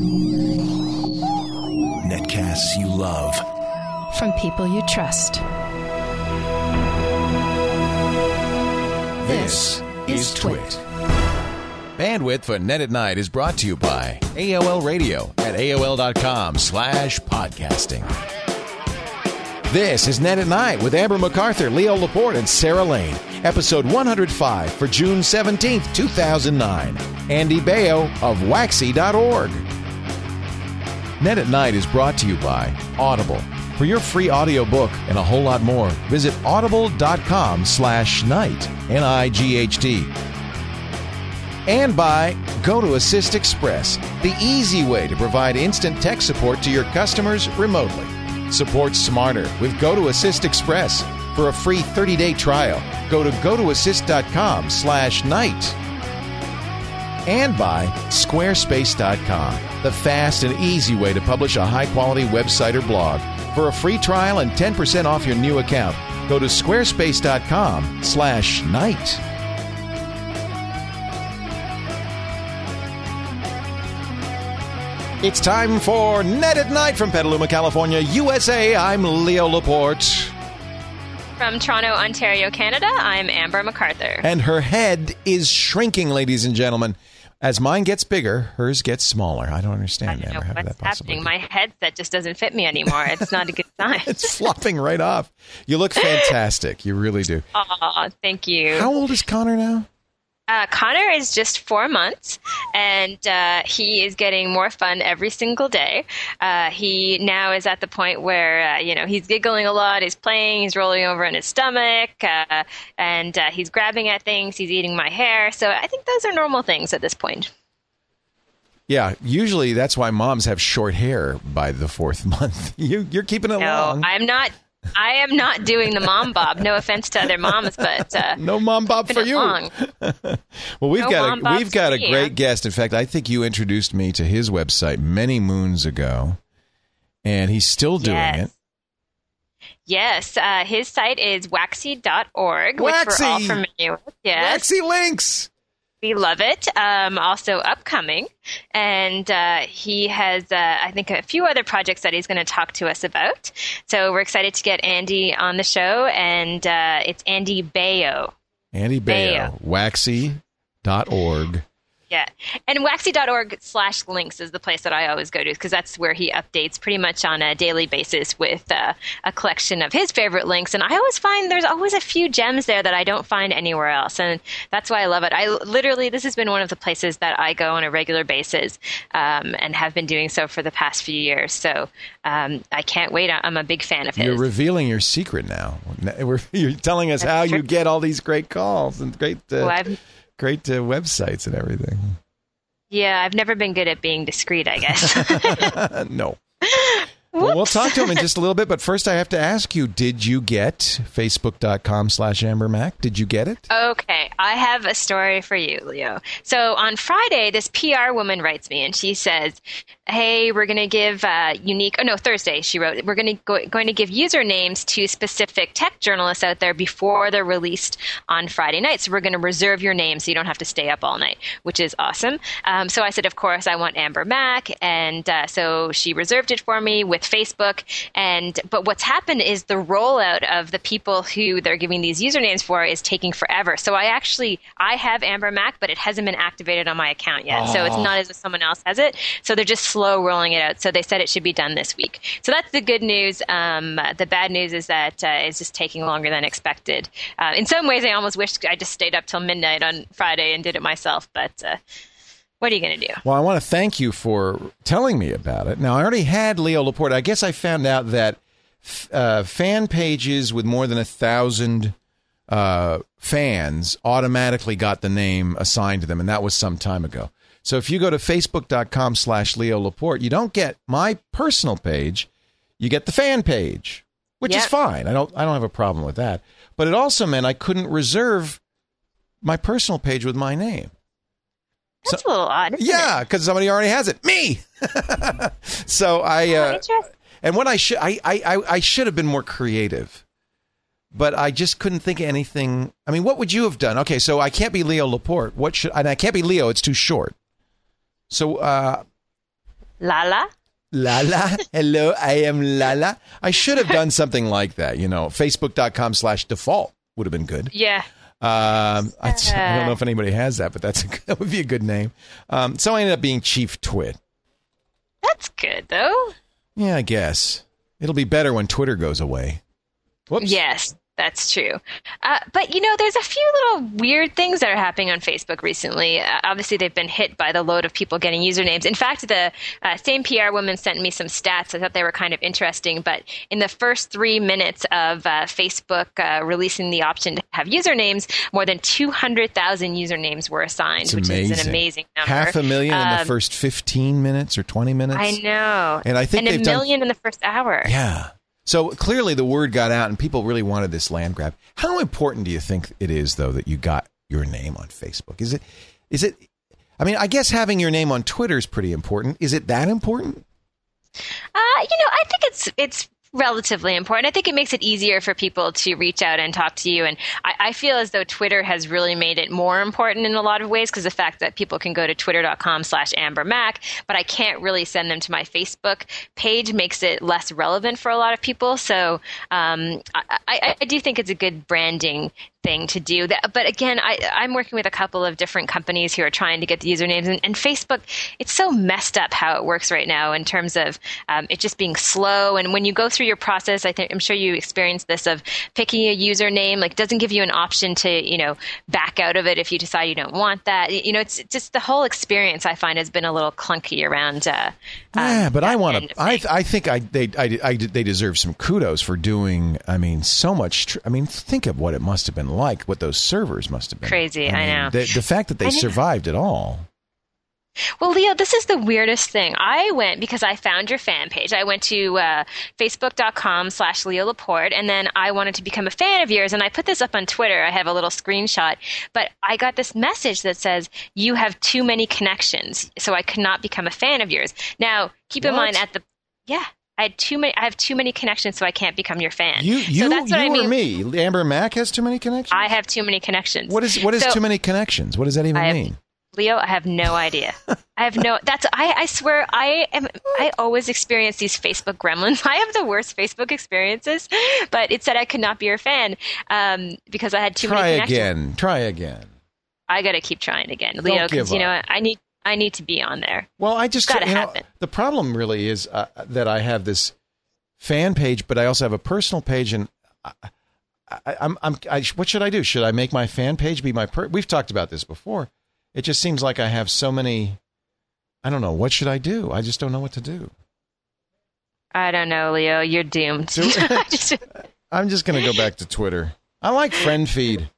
Netcasts you love. From people you trust. This is Twit. Bandwidth for Net at Night is brought to you by AOL Radio at AOL.com/podcasting. This is Net at Night with Amber MacArthur, Leo Laporte, and Sarah Lane. Episode 105 for June 17th, 2009. Andy Baio of Waxy.org. Net at Night is brought to you by Audible. For your free audiobook and a whole lot more, visit audible.com/night, N-I-G-H-T. And by GoToAssist Express, the easy way to provide instant tech support to your customers remotely. Support smarter with GoToAssist Express. For a free 30-day trial, go to gotoassist.com/night. And by Squarespace.com, the fast and easy way to publish a high-quality website or blog. For a free trial and 10% off your new account, go to squarespace.com/night. It's time for Net at Night from Petaluma, California, USA. I'm Leo Laporte. From Toronto, Ontario, Canada, I'm Amber MacArthur. And her head is shrinking, ladies and gentlemen. As mine gets bigger, hers gets smaller. I don't understand, Amber. How What's that possibly happening? My headset just doesn't fit me anymore. It's not a good sign. It's flopping right off. You look fantastic. You really do. Aw, thank you. How old is Connor now? Connor is just 4 months, and he is getting more fun every single day. He now is at the point where, he's giggling a lot, he's playing, he's rolling over in his stomach, and he's grabbing at things, he's eating my hair. So I think those are normal things at this point. Yeah, usually that's why moms have short hair by the 4th month. You're keeping it long. I am not doing the mom bob. No offense to other moms, but no mom bob for you. Well, we've got a great guest. In fact, I think you introduced me to his website many moons ago, and he's still doing it. Yes, his site is waxy.org, which we're all familiar with. Yes. Waxy links. We love it. Also upcoming. And he has, I think, a few other projects that he's going to talk to us about. So we're excited to get Andy on the show. And it's Andy Baio. Andy Baio. Waxy.org. Yeah. And waxy.org/links is the place that I always go to, because that's where he updates pretty much on a daily basis with a collection of his favorite links. And I always find there's always a few gems there that I don't find anywhere else. And that's why I love it. This has been one of the places that I go on a regular basis, and have been doing so for the past few years. So I can't wait. I'm a big fan of his. You're revealing your secret now. You're telling us how you get all these great calls and great websites and everything. Yeah, I've never been good at being discreet, I guess. No. Well, we'll talk to him in just a little bit, but first I have to ask you, did you get Facebook.com/AmberMac? Did you get it? Okay, I have a story for you, Leo. So on Friday, this PR woman writes me, and she says, hey, we're going to give Thursday, she wrote, we're going to give usernames to specific tech journalists out there before they're released on Friday night. So we're going to reserve your name so you don't have to stay up all night, which is awesome. So I said, of course, I want Amber Mac. And so she reserved it for me with Facebook. But what's happened is the rollout of the people who they're giving these usernames for is taking forever. So I have Amber Mac, but it hasn't been activated on my account yet. So it's not as if someone else has it. So they're just slow rolling it out. So they said it should be done this week. So that's the good news. The bad news is that it's just taking longer than expected. In some ways, I almost wish I just stayed up till midnight on Friday and did it myself. But what are you going to do? Well, I want to thank you for telling me about it. Now, I already had Leo Laporte. I guess I found out that fan pages with more than 1,000 fans automatically got the name assigned to them, and that was some time ago. So if you go to facebook.com/Leo Laporte, you don't get my personal page, you get the fan page, which is fine. I don't have a problem with that. But it also meant I couldn't reserve my personal page with my name. That's a little odd, isn't it? Because somebody already has it. Me. So and what I should have been more creative. But I just couldn't think of anything. I mean, what would you have done? Okay, so I can't be Leo Laporte. And I can't be Leo, it's too short. So Lala? Lala. Hello, I am Lala. I should have done something like that. Facebook.com/default would have been good. Yeah. I don't know if anybody has that, but that would be a good name. So I ended up being Chief Twit. That's good, though. Yeah, I guess. It'll be better when Twitter goes away. Whoops. Yes, that's true. But, there's a few little weird things that are happening on Facebook recently. Obviously, they've been hit by the load of people getting usernames. In fact, the same PR woman sent me some stats. I thought they were kind of interesting. But in the first 3 minutes of Facebook releasing the option to have usernames, more than 200,000 usernames were assigned, which is an amazing number. 500,000 in the first 15 minutes or 20 minutes? I know. And I think they've done 1 million in the first hour. Yeah. So clearly the word got out and people really wanted this land grab. How important do you think it is, though, that you got your name on Facebook? Is it, I mean, I guess having your name on Twitter is pretty important. Is it that important? I think it's relatively important. I think it makes it easier for people to reach out and talk to you. And I feel as though Twitter has really made it more important in a lot of ways because the fact that people can go to twitter.com/AmberMac, but I can't really send them to my Facebook page makes it less relevant for a lot of people. So I do think it's a good branding thing to do that. But again, I'm working with a couple of different companies who are trying to get the usernames, and Facebook, it's so messed up how it works right now in terms of it just being slow. And when you go through your process, I'm sure you experienced this of picking a username, like doesn't give you an option to, back out of it if you decide you don't want that. It's just the whole experience I find has been a little clunky around. Yeah, but I think they deserve some kudos for doing, so much. Think of what it must have been like, what those servers must have been. Crazy, I know. The fact that they survived at all. Well, Leo, this is the weirdest thing. I went because I found your fan page. I went to facebook.com/Leo Laporte, and then I wanted to become a fan of yours, and I put this up on Twitter. I have a little screenshot, but I got this message that says, you have too many connections, so I could not become a fan of yours. Now, keep in mind I have too many connections, so I can't become your fan. So that's what I mean. Or me? Amber Mac has too many connections? I have too many connections. What is too many connections? What does that even mean? Leo, I have no idea. I swear I always experience these Facebook gremlins. I have the worst Facebook experiences, but it said I could not be your fan because I had too many connections. Try again. I got to keep trying again, Leo, because I need to be on there. Well, I just happen. The problem really is that I have this fan page, but I also have a personal page, and what should I do? Should I make my fan page be my we've talked about this before. It just seems like I have so many. I don't know. What should I do? I just don't know what to do. I don't know, Leo. You're doomed. I'm just going to go back to Twitter. I like friend feed.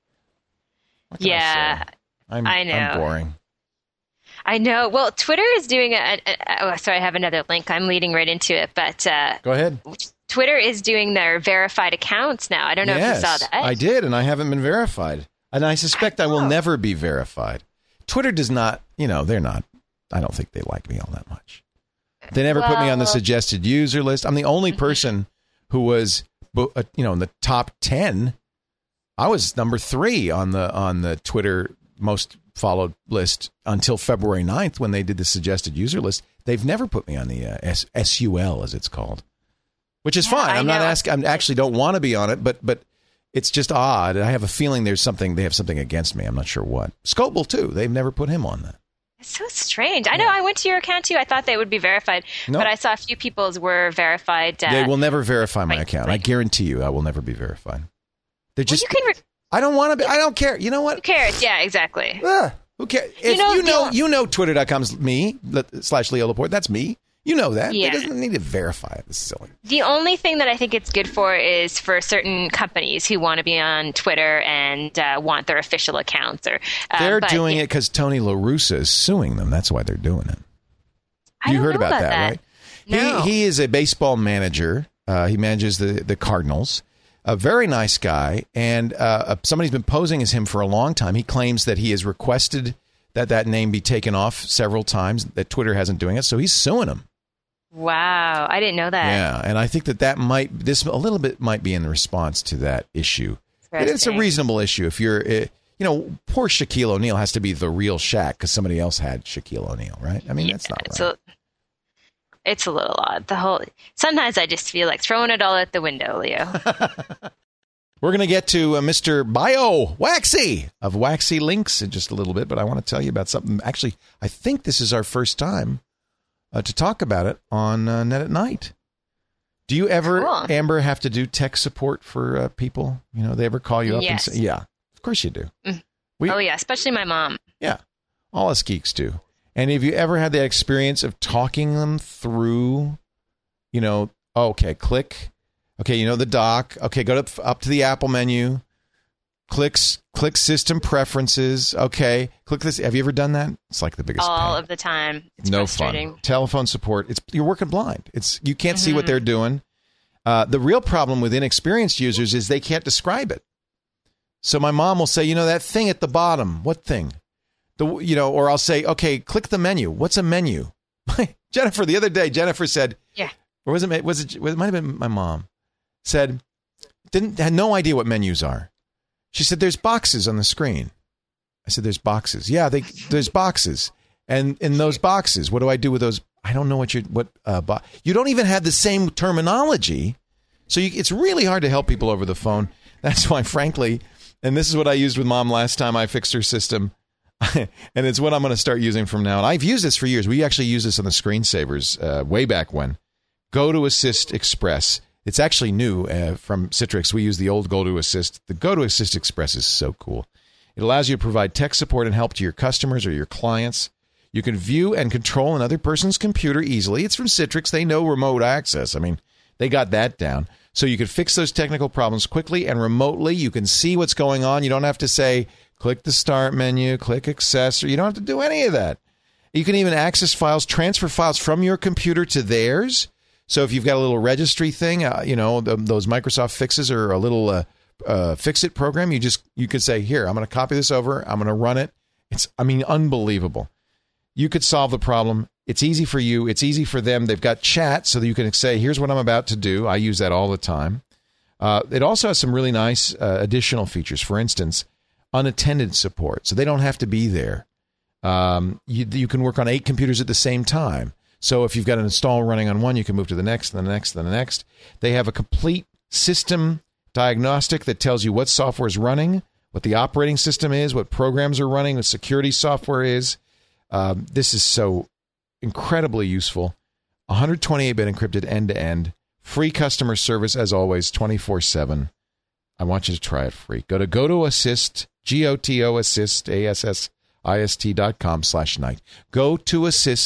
Yeah, I know. I'm boring. I know. Well, Twitter is doing sorry, I have another link. I'm leading right into it, but go ahead. Twitter is doing their verified accounts now. I don't know if you saw that. I did, and I haven't been verified, and I suspect I will never be verified. Twitter does not, they're not. I don't think they like me all that much. They never put me on the suggested user list. I'm the only person who was, in the top 10. I was number 3 on the Twitter most followed list until February 9th when they did the suggested user list. They've never put me on the SUL, as it's called, which is fine. I'm not asking. I actually don't want to be on it, but it's just odd. I have a feeling they have something against me. I'm not sure what. Scoble, too. They've never put him on that. It's so strange. I know. I went to your account, too. I thought they would be verified. But I saw a few people's were verified. They will never verify my account. I guarantee you I will never be verified. They're just... I don't want to be... I don't care. You know what? Who cares? Yeah, exactly. Who cares? If you know Twitter.com's me, /Leo Laporte. That's me. You know that. Yeah. It doesn't need to verify it. It's silly. The only thing that I think it's good for is for certain companies who want to be on Twitter and want their official accounts. They're doing it because Tony La Russa is suing them. That's why they're doing it. You heard about that, right? No. He is a baseball manager. He manages the Cardinals. A very nice guy. And somebody's been posing as him for a long time. He claims that he has requested that name be taken off several times, that Twitter hasn't doing it. So he's suing him. Wow, I didn't know that. Yeah, and I think that might be in response to that issue. It's a reasonable issue. If you're, poor Shaquille O'Neal has to be the real Shaq because somebody else had Shaquille O'Neal, right? I mean, that's not right. It's a little odd. Sometimes I just feel like throwing it all out the window, Leo. We're going to get to Mr. Bio Waxy of Waxy Links in just a little bit, but I want to tell you about something. Actually, I think this is our first time to talk about it on Net at Night. Do you ever, Amber, have to do tech support for people? You know, they ever call you up and say, yeah, of course you do. Yeah, especially my mom. Yeah, all us geeks do. And have you ever had that experience of talking them through, you know, okay, click. Okay, you know the dock. Okay, go up to the Apple menu. Click system preferences. Okay, click this. Have you ever done that? It's like the biggest all pain. Of the time. It's no frustrating. Fun. Telephone support. You're working blind. You can't see what they're doing. The real problem with inexperienced users is they can't describe it. So my mom will say, you know, that thing at the bottom. What thing? Or I'll say, okay, click the menu. What's a menu? Jennifer, the other day, Jennifer said, yeah, or it might have been my mom. Said, had no idea what menus are. She said, there's boxes on the screen. I said, there's boxes. Yeah, there's boxes. And in those boxes, what do I do with those? I don't know what you don't even have the same terminology. So it's really hard to help people over the phone. That's why, frankly, and this is what I used with Mom last time I fixed her system. And it's what I'm going to start using from now on. I've used this for years. We actually used this on the screensavers way back when. Go to Assist Express. It's actually new from Citrix. We use the old Go to Assist. The Go to Assist Express is so cool. It allows you to provide tech support and help to your customers or your clients. You can view and control another person's computer easily. It's from Citrix. They know remote access. I mean, they got that down. So you can fix those technical problems quickly and remotely. You can see what's going on. You don't have to say, click the start menu, click accessory. You don't have to do any of that. You can even access files, transfer files from your computer to theirs. So if you've got a little registry thing, those Microsoft fixes or a little fix-it program, you could say, here, I'm going to copy this over. I'm going to run it. It's unbelievable. You could solve the problem. It's easy for you. It's easy for them. They've got chat so that you can say, here's what I'm about to do. I use that all the time. It also has some really nice additional features. For instance, unattended support. So they don't have to be there. You can work on 8 computers at the same time. So if you've got an install running on one, you can move to the next, and the next, and the next. They have a complete system diagnostic that tells you what software is running, what the operating system is, what programs are running, what security software is. This is so incredibly useful. 128-bit encrypted end-to-end. Free customer service, as always, 24/7. I want you to try it free. Go to Assist, GOTO Assist, ASSIST.com/night. Go to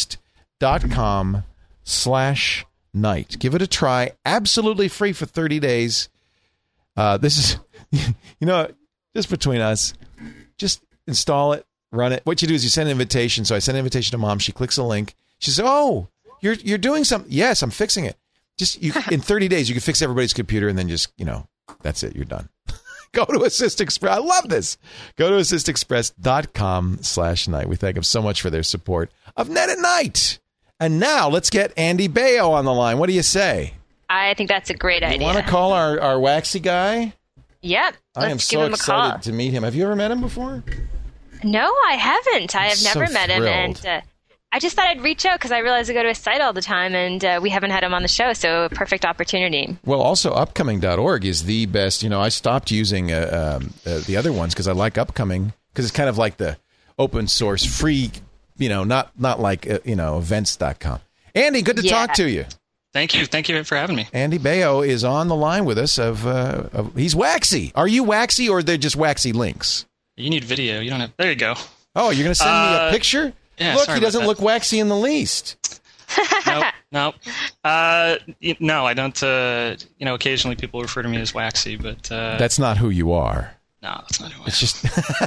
assist.com/night. Give it a try. Absolutely free for 30 days. This is, just between us. Just install it, run it. What you do is you send an invitation. So I send an invitation to Mom. She clicks a link. She says, oh, you're doing something. Yes, I'm fixing it. In 30 days, you can fix everybody's computer and then that's it. You're done. Go to Assist Express. I love this. Go to assistexpress.com/night. We thank them so much for their support of Net at Night. And now let's get Andy Baio on the line. What do you say? I think that's a great idea. You want to call our waxy guy? Yep. I am so excited to meet him. Have you ever met him before? No, I haven't. I have never met him. And I just thought I'd reach out because I realize I go to his site all the time, and we haven't had him on the show, so a perfect opportunity. Well, also, upcoming.org is the best. I stopped using the other ones because I like Upcoming because it's kind of like the open source free, not like, events.com. Andy, good to talk to you. Thank you. Thank you for having me. Andy Baio is on the line with us. He's waxy. Are you waxy or they're just waxy links? You need video. You don't have. There you go. Oh, you're going to send me a picture? Yeah, look, he doesn't look waxy in the least. Nope. No, I don't. Occasionally people refer to me as waxy, but that's not who you are. No, that's not who I am. It's just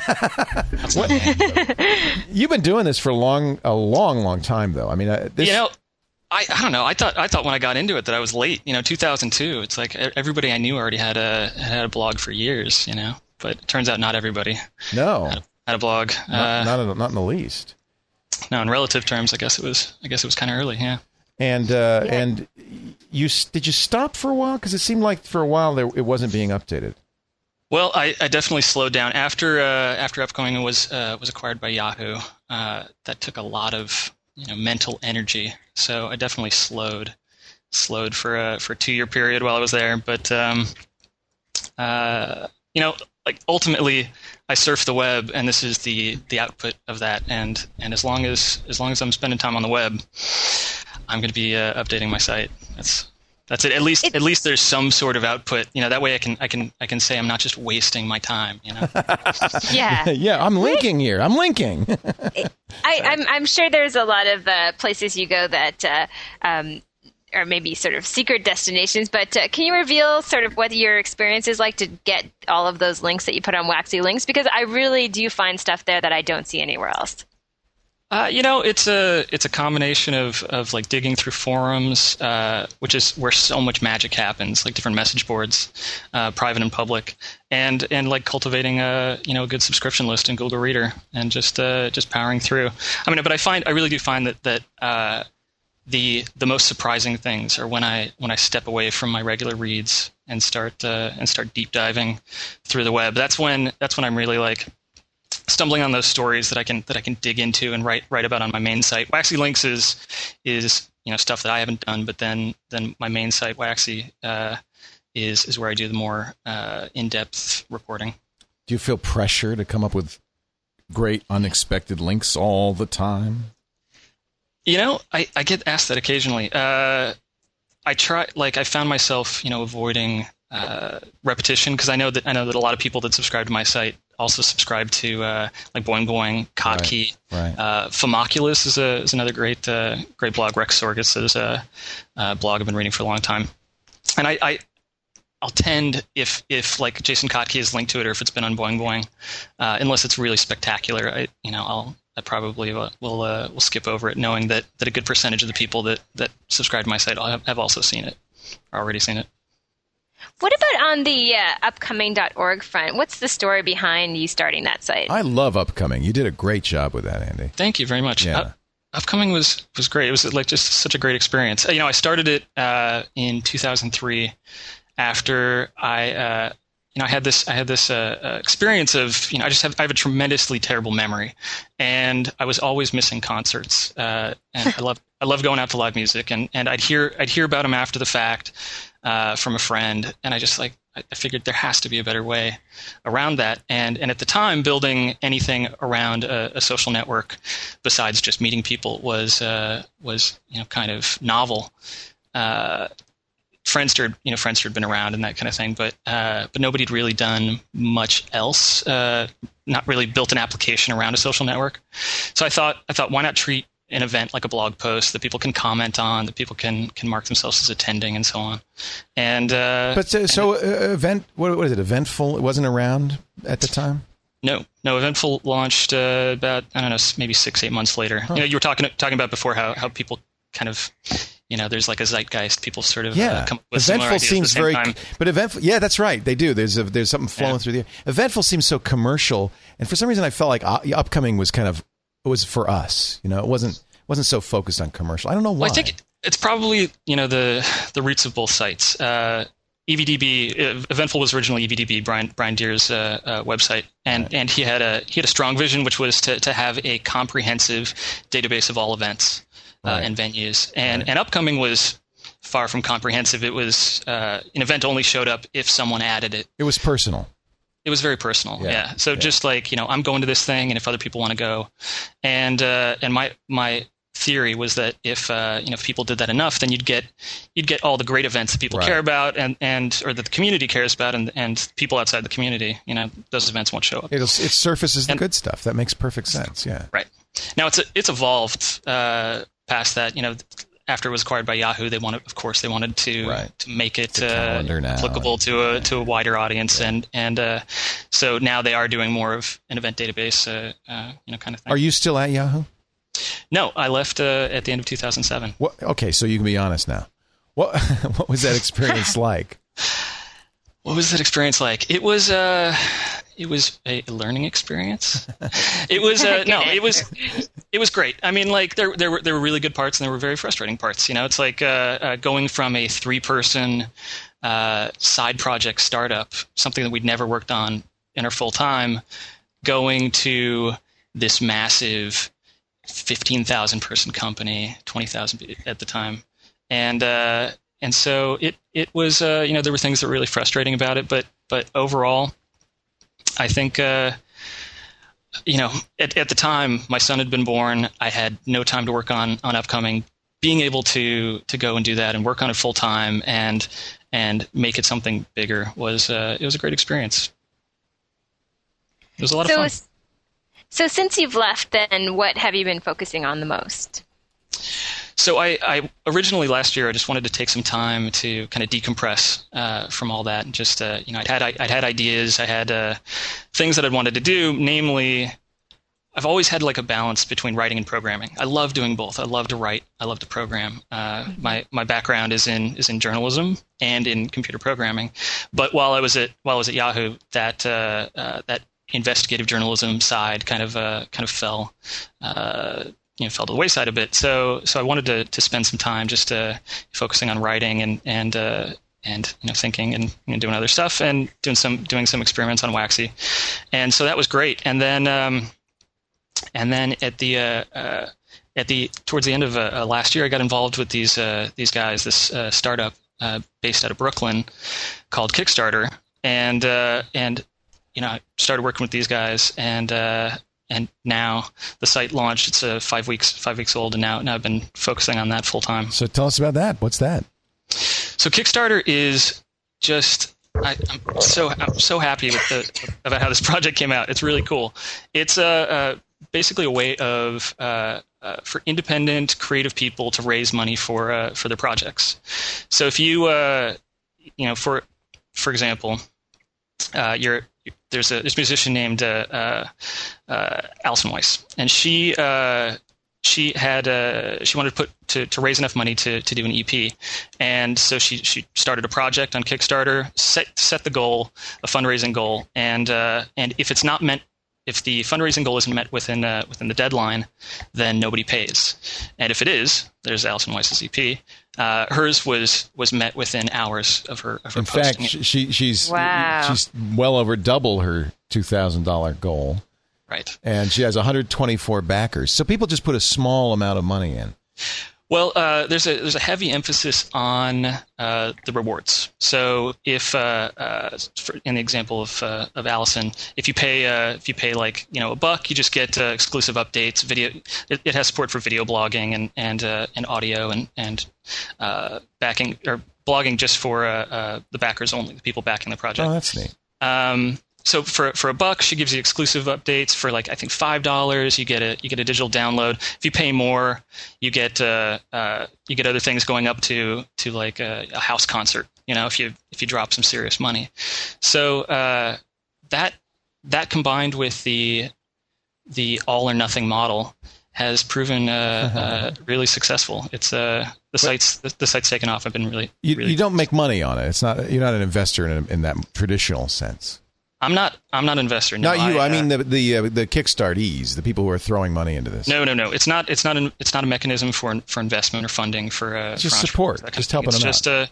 you've been doing this for a long, long time, though. I mean, I don't know. I thought when I got into it that I was late. 2002. It's like everybody I knew already had a blog for years. But it turns out not everybody. No. Had a blog. Not in the least. No, in relative terms, I guess it was kind of early, yeah. And did you stop for a while? Because it seemed like for a while it wasn't being updated. Well, I definitely slowed down after Upcoming was acquired by Yahoo. That took a lot of mental energy. So I definitely slowed for a 2-year period while I was there. But like ultimately, I surf the web, and this is the output of that. And as long as I'm spending time on the web, I'm going to be updating my site. That's it. At least there's some sort of output. That way I can say I'm not just wasting my time. Yeah. Yeah. I'm linking here. I'm linking. I'm sure there's a lot of places you go that are maybe sort of secret destinations, but can you reveal sort of what your experience is like to get all of those links that you put on Waxy Links? Because I really do find stuff there that I don't see anywhere else. It's a combination of like digging through forums, which is where so much magic happens, like different message boards, private and public, and like cultivating a good subscription list in Google Reader, and just powering through. But I really do find that the most surprising things are when I step away from my regular reads and start deep diving through the web. That's when I'm really like stumbling on those stories that I can dig into and write about on my main site. Waxy Links is stuff that I haven't done, but then my main site Waxy is where I do the more in-depth reporting. Do you feel pressure to come up with great unexpected links all the time? I get asked that occasionally. I found myself avoiding repetition, because I know that a lot of people that subscribe to my site also subscribe to like Boing Boing, Kotkey. Right. Famoculus is another great blog. Rex Sorgus is a blog I've been reading for a long time, and I'll tend, if like Jason Kotkey is linked to it, or if it's been on Boing Boing, unless it's really spectacular, I probably will skip over it, knowing that a good percentage of the people that subscribe to my site have also seen it, or already seen it. What about on the upcoming.org front? What's the story behind you starting that site? I love Upcoming. You did a great job with that, Andy. Thank you very much. Yeah. Upcoming was great. It was like just such a great experience. I started it in 2003 after I had this experience of I have a tremendously terrible memory, and I was always missing concerts. And I love going out to live music, and I'd hear about them after the fact from a friend, and I figured there has to be a better way around that. And at the time, building anything around a social network besides just meeting people was kind of novel. Friendster had been around and that kind of thing, but nobody had really done much else. Not really built an application around a social network. So I thought, why not treat an event like a blog post that people can comment on, that people can mark themselves as attending, and so on. And event, what is it? Eventful? It wasn't around at the time. No. Eventful launched about, I don't know, maybe 6-8 months later. Huh. You were talking about before how people kind of, there's like a zeitgeist. People sort of come up with similar Eventful ideas seems at the same very, time. but Eventful, yeah, that's right. They do. There's something flowing through the air. Eventful seems so commercial, and for some reason I felt like Upcoming was it was for us. It wasn't so focused on commercial. I don't know why. Well, I think it's probably the roots of both sites. EVDB, Eventful was originally EVDB, Brian Deer's website, and he had a strong vision, which was to have a comprehensive database of all events and venues. And Upcoming was far from comprehensive. It was an event only showed up if someone added it. It was personal. It was very personal, yeah. So just like I'm going to this thing, and if other people want to go, and my theory was that if people did that enough, then you'd get all the great events that people care about and or that the community cares about, and people outside the community, those events won't show up. It surfaces the good stuff. That makes perfect sense. Yeah. Right. Now it's evolved past that. After it was acquired by Yahoo, they wanted to make it applicable to a wider audience, and so now they are doing more of an event database, kind of thing. Are you still at Yahoo? No, I left at the end of 2007. Okay, so you can be honest now. What was that experience like? What was that experience like? It was a learning experience. It was it was great. I mean, like there were really good parts and there were very frustrating parts. It's like going from a 3-person side project startup, something that we'd never worked on in our full time, going to this massive 15,000 person company, 20,000 at the time, and so it was there were things that were really frustrating about it, but overall, I think at the time my son had been born. I had no time to work on upcoming. Being able to go and do that and work on it full time and make it something bigger was it was a great experience. It was a lot of fun. So since you've left, then what have you been focusing on the most? So I originally last year I just wanted to take some time to kind of decompress from all that and just I'd had ideas, I had things that I'd wanted to do. Namely, I've always had like a balance between writing and programming. I love doing both. I love to write. I love to program. My background is in journalism and in computer programming. But while I was at Yahoo, that investigative journalism side kind of fell fell to the wayside a bit. So I wanted to spend some time just focusing on writing and thinking and doing other stuff and doing some experiments on Waxy, and so that was great. And then at the towards the end of last year, I got involved with these guys, this startup based out of Brooklyn called Kickstarter, and I started working with these guys, and now the site launched. It's 5 weeks old, and now I've been focusing on that full time. So tell us about that. What's that? So Kickstarter is just I'm so happy about how this project came out. It's really cool. It's basically a way of for independent creative people to raise money for their projects. So if you for example, there's this musician named Alison Weiss, and she wanted to raise enough money to do an EP, and so she started a project on Kickstarter, set the goal, a fundraising goal, and if the fundraising goal isn't met within the deadline, then nobody pays, and if it is, there's Alison Weiss's EP. Hers was met within hours of her In fact, she's well over double her $2,000 goal. Right. And she has 124 backers. So people just put a small amount of money in. Well, there's a heavy emphasis on the rewards. So if in the example of Allison, if you pay like $1, you just get exclusive updates, video. It has support for video blogging and audio and backing or blogging just for the backers only, the people backing the project. Oh, that's neat. So for $1, she gives you exclusive updates. For I think $5, you get a digital download. If you pay more, you get other things going up to like a house concert. If you drop some serious money. So that combined with the all or nothing model has proven really successful. It's the site's taken off. I've been really. You don't make money on it. It's not. You're not an investor in that traditional sense. I'm not an investor. No, not you. I mean the Kickstartees, the people who are throwing money into this. No. It's not a mechanism for investment or funding for just support, just helping them out.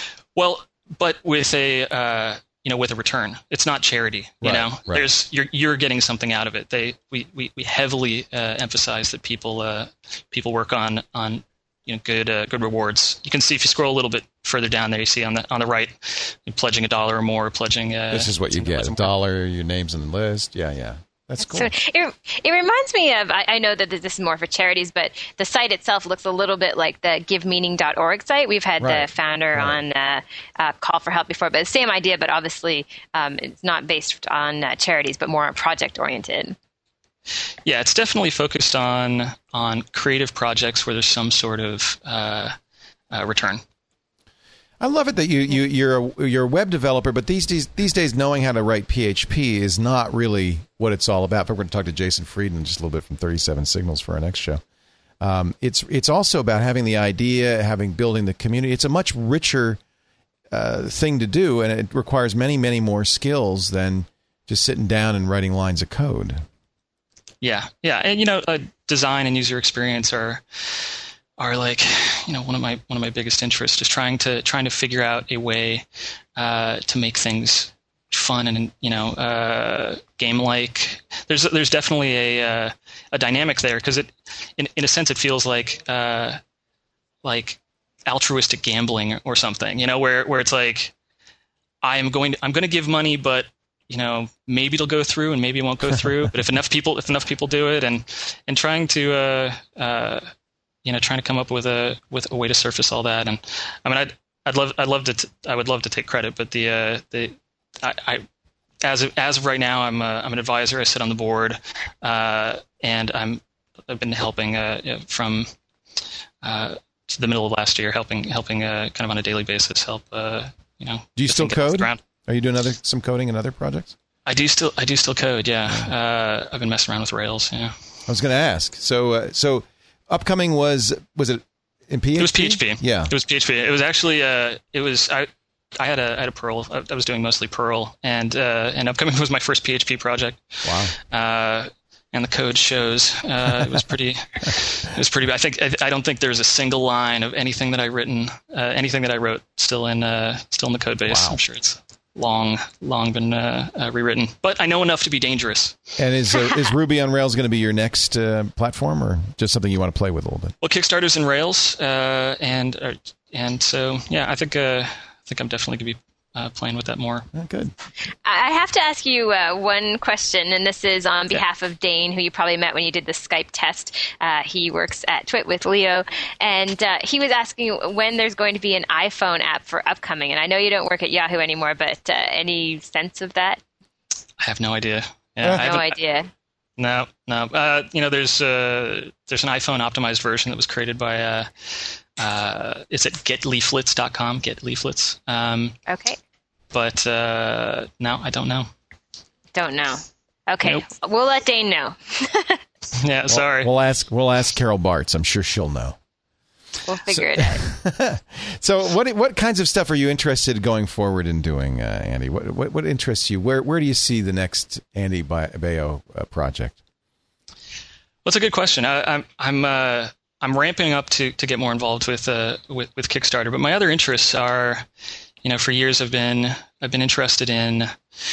But with a with a return. It's not charity. Right. There's you're getting something out of it. We heavily emphasize that people work on good rewards. You can see if you scroll a little bit further down there, you see on the right, you're pledging $1 or more, pledging. This is what you get: $1. Your name's on the list. Yeah. That's cool. So it reminds me of, I know that this is more for charities, but the site itself looks a little bit like the GiveMeaning.org site. We've had the founder on Call for Help before, but the same idea, but obviously it's not based on charities, but more project oriented. Yeah, it's definitely focused on creative projects where there's some sort of return. I love it that you're a web developer, but these days knowing how to write PHP is not really what it's all about. But we're going to talk to Jason Friedman just a little bit from 37 Signals for our next show. It's also about having the idea, building the community. It's a much richer thing to do, and it requires many, many more skills than just sitting down and writing lines of code. Yeah, and design and user experience are like one of my biggest interests, is trying to figure out a way to make things fun and game-like. There's definitely a dynamic there because it, in a sense, it feels like altruistic gambling or something. Where it's like I'm going to give money, but maybe it'll go through and maybe it won't go through. But if enough people do it, and trying to trying to come up with a way to surface all that. And I mean, I would love to take credit, but as of right now, I'm an advisor. I sit on the board, and I've been helping from to the middle of last year, helping kind of on a daily basis. Help Do you still code? Are you doing some coding in other projects? I do still code. Yeah, I've been messing around with Rails. Yeah, I was going to ask. So upcoming was it in PHP? It was PHP. Yeah, it was PHP. It was actually I had a Perl. I was doing mostly Perl, and upcoming was my first PHP project. Wow. And the code shows. It was pretty. It was pretty. I don't think there's a single line of anything that I wrote still in the code base. Wow. I'm sure it's long been rewritten, but I know enough to be dangerous. And is Ruby on Rails going to be your next platform, or just something you want to play with a little bit? Well, Kickstarter's in Rails, and so yeah, I think I'm definitely going to be playing with that more. Oh, good. I have to ask you one question, and this is on behalf of Dane, who you probably met when you did the Skype test. He works at Twit with Leo, and he was asking when there's going to be an iPhone app for upcoming. And I know you don't work at Yahoo anymore, but any sense of that? I have no idea. Yeah, I have no idea. No. There's an iPhone optimized version that was created by it's at getleaflets.com, Get Leaflets. Okay. But no, I don't know. Don't know. Okay. Nope. We'll let Dane know. Yeah, sorry. We'll ask Carol Bartz. I'm sure she'll know. We'll figure it out. So what kinds of stuff are you interested going forward in doing, Andy? What interests you? Where do you see the next Andy Baio project? Well, it's a good question. I'm ramping up to get more involved with Kickstarter, but my other interests are, for years I've been interested in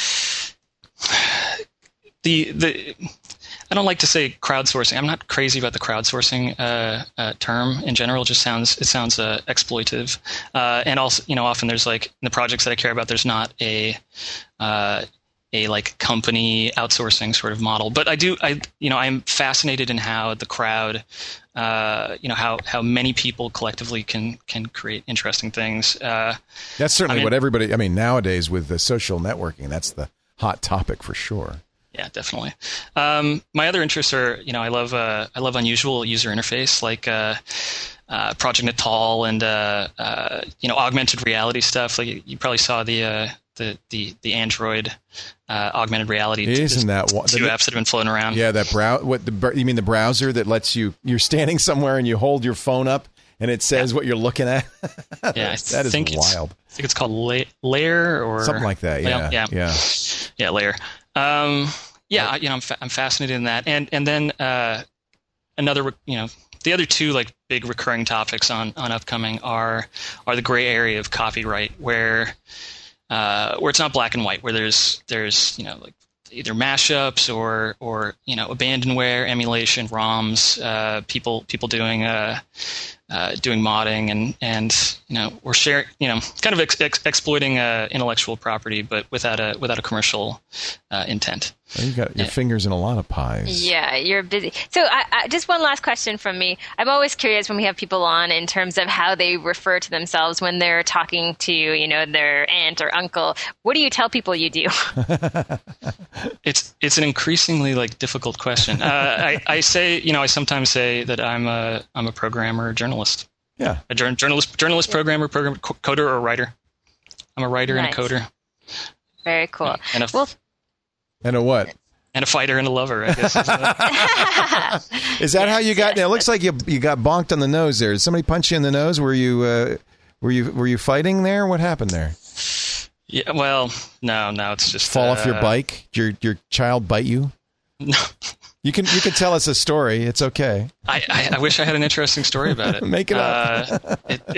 the I don't like to say crowdsourcing. I'm not crazy about the crowdsourcing term in general. It sounds exploitive, and also often there's like in the projects that I care about, there's not a like company outsourcing sort of model. But I'm fascinated in how the crowd, how many people collectively can create interesting things. That's certainly what everybody. Nowadays with the social networking, that's the hot topic for sure. Yeah, definitely. My other interests are, I love unusual user interface like Project Natal and augmented reality stuff. Like you probably saw the Android augmented reality. Isn't that two apps that have been floating around? Yeah, that you mean the browser that lets you're standing somewhere and you hold your phone up and it says what you're looking at? Yeah, that is wild. I think it's called Layer or something like that. Yeah, Layer. I'm fascinated in that, and then another, the other two like big recurring topics on upcoming are the gray area of copyright, where it's not black and white, where there's like either mashups or abandonware, emulation, ROMs, people doing modding and we're sharing, kind of exploiting intellectual property, but without a commercial intent. Well, you got your fingers in a lot of pies. Yeah, you're busy. So I just one last question from me. I'm always curious when we have people on in terms of how they refer to themselves when they're talking to, their aunt or uncle. What do you tell people you do? It's an increasingly difficult question. I sometimes say that I'm a programmer, journalist. Yeah, a journalist, programmer, coder, or writer. I'm a writer and a coder. Very cool. And a what? And a fighter and a lover, I guess. Is that how you got? Now it looks like you got bonked on the nose there. Did somebody punch you in the nose? Were you fighting there? What happened there? Yeah. Well, no. It's just fall off your bike. Did your child bite you? No. You can tell us a story. It's okay. I wish I had an interesting story about it. Make it up.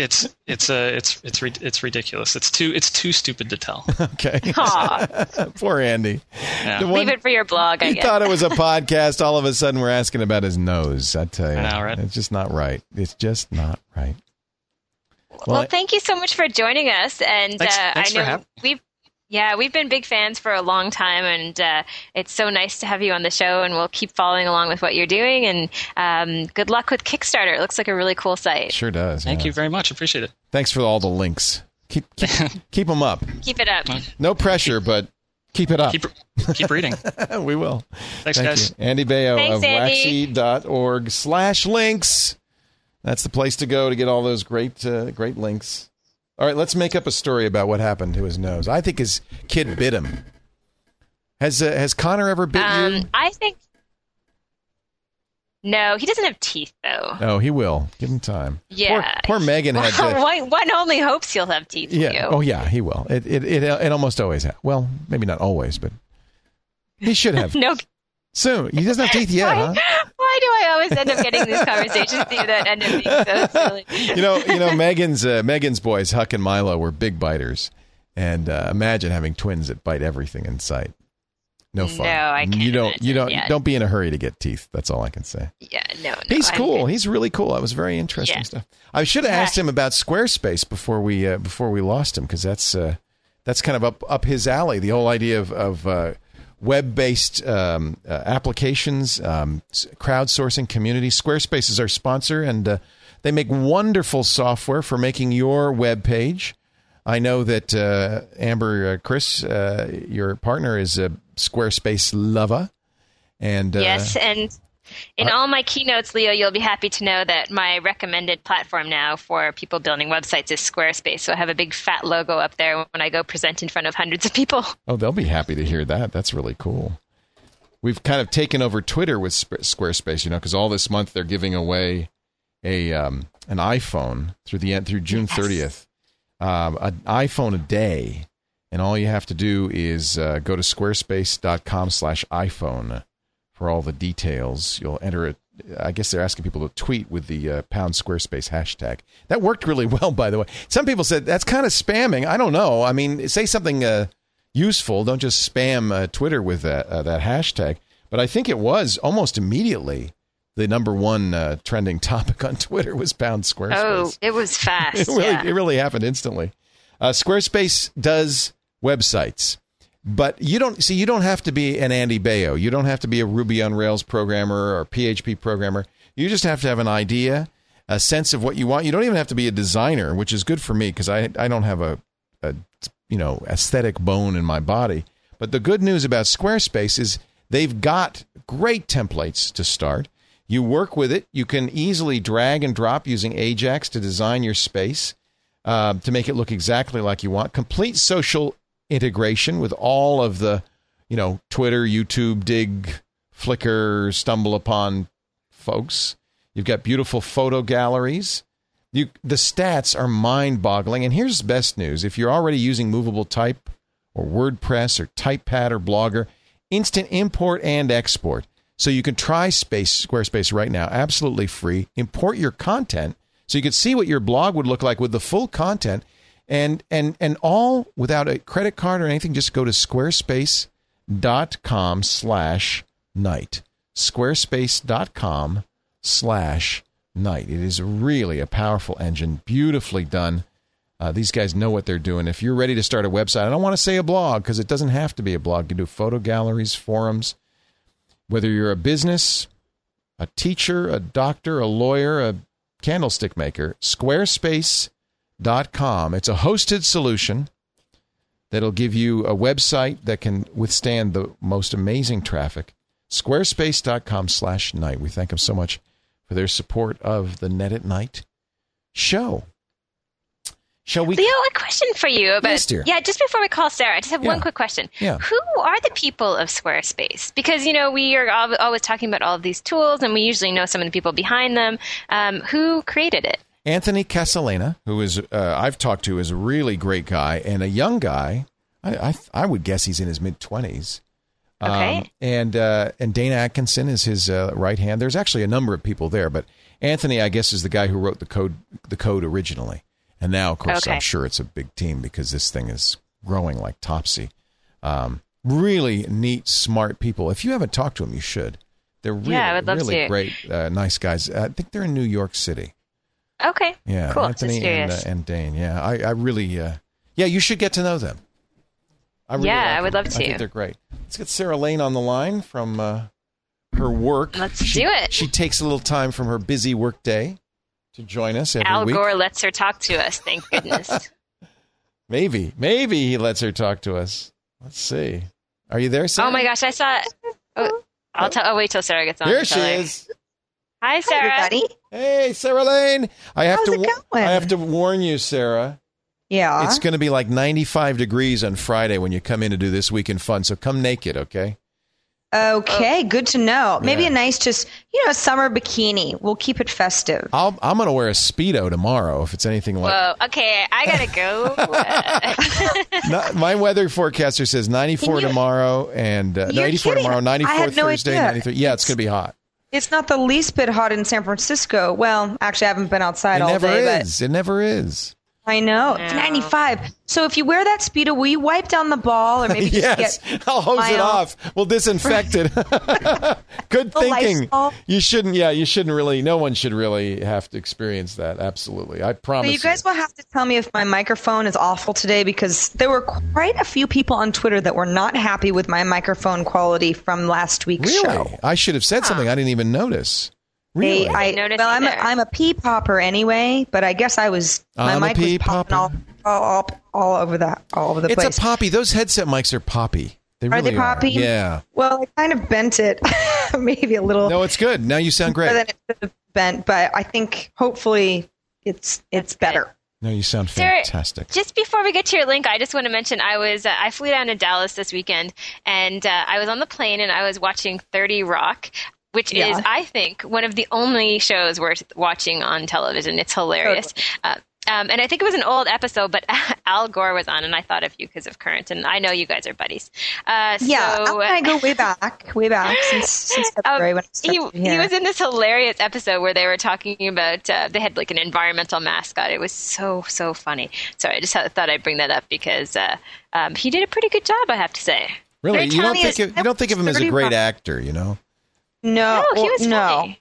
It's ridiculous. It's too stupid to tell. Okay. Poor Andy. Yeah. Leave it for your blog, I He guess. thought it was a podcast. All of a sudden, we're asking about his nose. I tell you. I know, right? It's just not right. It's just not right. Well, thank you so much for joining us. And Thanks I for know having me. we've been big fans for a long time, and it's so nice to have you on the show, and we'll keep following along with what you're doing, and good luck with Kickstarter. It looks like a really cool site. Sure does. Thank you very much. Appreciate it. Thanks for all the links. Keep them up. Keep it up. No pressure, but keep it up. Keep reading. We will. Thanks, Thank guys. you. Andy Baio Thanks, of Andy. waxy.org/links. That's the place to go to get all those great links. All right, let's make up a story about what happened to his nose. I think his kid bit him. Has Connor ever bit you? I think no. He doesn't have teeth, though. Oh, he will. Give him time. Yeah. Poor Megan had to. One only hopes he'll have teeth. Yeah. Leo. Oh, yeah. He will. It almost always has. Well, maybe not always, but he should have. No. Soon. He doesn't have teeth yet, huh? Why do I always end up getting these conversations with you that end up being so silly? You know, Megan's boys, Huck and Milo, were big biters, and imagine having twins that bite everything in sight. No fun. No, I can't. Don't be in a hurry to get teeth. That's all I can say. Yeah, no. He's I'm cool. good. He's really cool. That was very interesting stuff. I should have asked him about Squarespace before we lost him, because that's kind of up his alley. The whole idea of web-based applications, crowdsourcing, community. Squarespace is our sponsor, and they make wonderful software for making your web page. I know that Amber, Chris, your partner, is a Squarespace lover. And yes, and in all my keynotes, Leo, you'll be happy to know that my recommended platform now for people building websites is Squarespace. So I have a big fat logo up there when I go present in front of hundreds of people. Oh, they'll be happy to hear that. That's really cool. We've kind of taken over Twitter with Squarespace, because all this month they're giving away an iPhone through June 30th, an iPhone a day, and all you have to do is go to squarespace.com/iPhone. For all the details. You'll enter it. I guess they're asking people to tweet with the #Squarespace hashtag. That worked really well, by the way. Some people said that's kind of spamming. I don't know. I mean, say something useful. Don't just spam Twitter with that hashtag. But I think it was almost immediately the number one trending topic on Twitter was #Squarespace. Oh, it was fast. It really happened instantly. Squarespace does websites. But you don't have to be an Andy Baio. You don't have to be a Ruby on Rails programmer or PHP programmer. You just have to have an idea, a sense of what you want. You don't even have to be a designer, which is good for me because I don't have a aesthetic bone in my body. But the good news about Squarespace is they've got great templates to start. You work with it. You can easily drag and drop using Ajax to design your space to make it look exactly like you want. Complete social integration with all of the, Twitter, YouTube, Dig, Flickr, StumbleUpon folks. You've got beautiful photo galleries. The stats are mind-boggling. And here's the best news. If you're already using Movable Type or WordPress or TypePad or Blogger, instant import and export. So you can try Squarespace right now, absolutely free. Import your content so you can see what your blog would look like with the full content. And all without a credit card or anything. Just go to squarespace.com/night. Squarespace.com/night. It is really a powerful engine, beautifully done. These guys know what they're doing. If you're ready to start a website, I don't want to say a blog because it doesn't have to be a blog. You can do photo galleries, forums. Whether you're a business, a teacher, a doctor, a lawyer, a candlestick maker, Squarespace.com. It's a hosted solution that'll give you a website that can withstand the most amazing traffic. Squarespace.com/night. We thank them so much for their support of the Net at Night show. Shall we? Leo, a question for you about. Yes, dear. Yeah, just before we call Sarah, I just have one quick question. Yeah. Who are the people of Squarespace? Because, we are always talking about all of these tools, and we usually know some of the people behind them. Who created it? Anthony Casalena, who is I've talked to, is a really great guy and a young guy. I would guess he's in his mid-20s. Okay. And Dana Atkinson is his right hand. There's actually a number of people there, but Anthony, I guess, is the guy who wrote the code originally. And now, of course, I'm sure it's a big team because this thing is growing like Topsy. Really neat, smart people. If you haven't talked to them, you should. They're really, I would love really to. great, nice guys. I think they're in New York City. Okay. Yeah, cool. Anthony and Dane. Yeah, I really, you should get to know them. I would love to. I think they're great. Let's get Sarah Lane on the line from her work. Let's do it. She takes a little time from her busy work day to join us every Al week. Gore lets her talk to us, thank goodness. Maybe he lets her talk to us. Let's see. Are you there, Sarah? Oh my gosh, I saw it. I'll wait till Sarah gets on. Here she is. Hi, Sarah. Hi, everybody. Hey, Sarah Lane. How's it going? I have to warn you, Sarah. Yeah. It's going to be like 95 degrees on Friday when you come in to do This Week in Fun, so come naked, okay? Okay, good to know. Maybe a nice, summer bikini. We'll keep it festive. I'm going to wear a Speedo tomorrow if it's anything like... Whoa, okay, I gotta go. My weather forecaster says 94 tomorrow and 84 tomorrow, 94 Thursday, 93. Yeah, it's going to be hot. It's not the least bit hot in San Francisco. Well, actually, I haven't been outside all day. It never is. I know. Yeah. It's 95. So if you wear that Speedo, will you wipe down the ball or maybe just I'll hose it off. We'll disinfect it. Good thinking. You shouldn't really, no one should really have to experience that. Absolutely. I promise you guys will have to tell me if my microphone is awful today because there were quite a few people on Twitter that were not happy with my microphone quality from last week's show. I should have said something. I didn't even notice. Really? I'm a pea popper anyway, but I guess my mic was popping all over the place. It's a poppy. Those headset mics are poppy. Are they poppy? Yeah. Well, I kind of bent it, maybe a little. No, it's good. Now you sound great. Than it should have bent, but I think hopefully it's better. No, you sound fantastic. Sarah, just before we get to your link, I just want to mention I flew down to Dallas this weekend, and I was on the plane and I was watching 30 Rock. Which is, I think, one of the only shows worth watching on television. It's hilarious. And I think it was an old episode, but Al Gore was on, and I thought of you because of Current, and I know you guys are buddies. I go way back since February when I started he was in this hilarious episode where they were talking about, they had like an environmental mascot. It was so funny. Sorry, I just thought I'd bring that up because he did a pretty good job, I have to say. Really? You don't think of him as a great actor, you know? No, he was funny.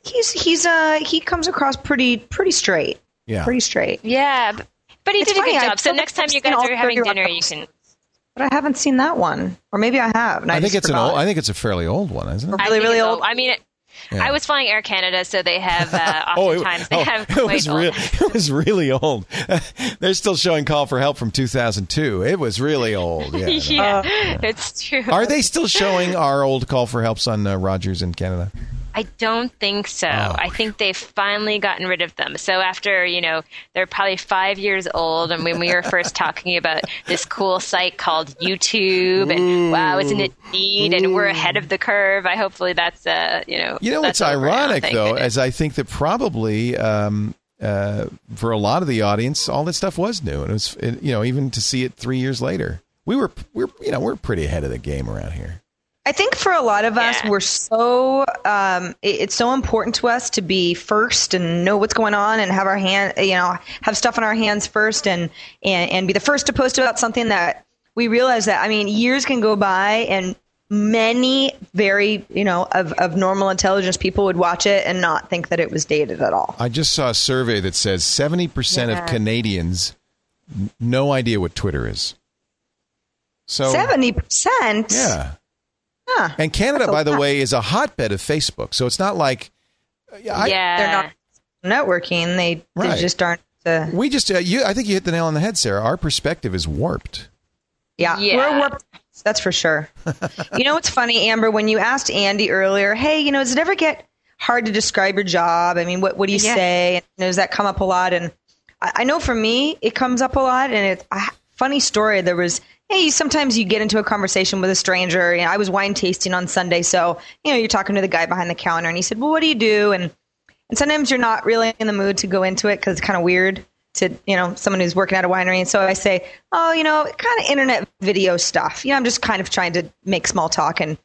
He comes across pretty straight. Yeah, pretty straight. Yeah, but he did a good job. So next time you guys are having dinner, you can. But I haven't seen that one, or maybe I have. I think it's a fairly old one, isn't it? Really old. I mean, I was flying Air Canada, so they have oftentimes they have quite old. It was really old. They're still showing Call for Help from 2002. It was really old. Yeah, it's true. Are they still showing our old Call for Helps on Rogers in Canada? I don't think so. I think they've finally gotten rid of them. So after, they're probably 5 years old, and when we were first talking about this cool site called YouTube, and wow, isn't it neat? And we're ahead of the curve. Hopefully that's, what's ironic, though, as I think that probably for a lot of the audience, all this stuff was new. And it was, even to see it 3 years later, we're pretty ahead of the game around here. I think for a lot of us, we're so it's so important to us to be first and know what's going on and have our have stuff in our hands first and be the first to post about something that we realize that, years can go by and many very, of normal intelligence people would watch it and not think that it was dated at all. I just saw a survey that says 70% of Canadians no idea what Twitter is. So 70%? Yeah. Huh, and Canada, by the way, is a hotbed of Facebook. So it's not like... they're not networking. They just aren't... We just... I think you hit the nail on the head, Sarah. Our perspective is warped. Yeah. We're warped. That's for sure. What's funny, Amber? When you asked Andy earlier, hey, does it ever get hard to describe your job? What do you say? And, does that come up a lot? And I know for me, it comes up a lot. And it's a funny story. There was... Hey, sometimes you get into a conversation with a stranger. I was wine tasting on Sunday, so you're talking to the guy behind the counter, and he said, "Well, what do you do?" And sometimes you're not really in the mood to go into it because it's kind of weird. to, someone who's working at a winery. And so I say, kind of internet video stuff. I'm just kind of trying to make small talk. And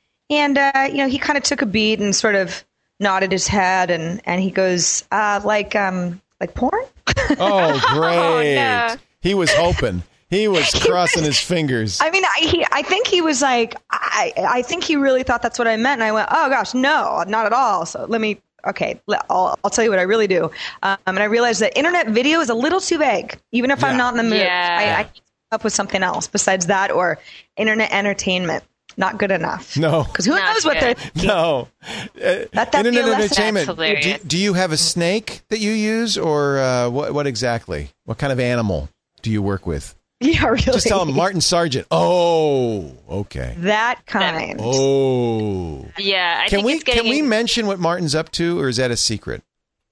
he kind of took a beat and sort of nodded his head. And he goes, like porn? Oh, great. Oh, no. He was hoping. He was crossing his fingers. I mean, I think he was like, I think he really thought that's what I meant. And I went, oh gosh, no, not at all. So I'll tell you what I really do. And I realized that internet video is a little too vague, even if I'm not in the mood. Yeah. I come up with something else besides that, or internet entertainment. Not good enough. No. Because who knows what they're thinking. No. Let that be Internet a lesson. entertainment. That's hilarious. Do you have a snake that you use, or what exactly? What kind of animal do you work with? Yeah, really. Just tell him Martin Sargent. Oh, okay. That kind. Oh. Yeah. Can we mention what Martin's up to, or is that a secret?